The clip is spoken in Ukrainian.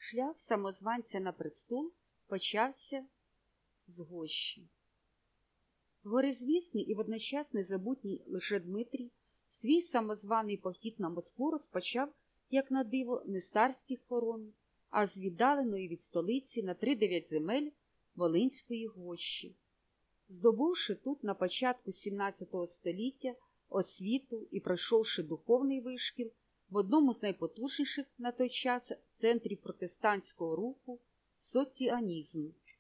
Шлях самозванця на престол почався з Гощі. Горизвісний і водночас незабутній Лжедмитрій свій самозваний похід на Москву розпочав, як на диво, не з царських хорон, а з віддаленої від столиці на 3-9 земель Волинської Гощі. Здобувши тут на початку 17 століття освіту і пройшовши духовний вишкіл в одному з найпотужніших на той час центрів протестантського руху – соціанізму.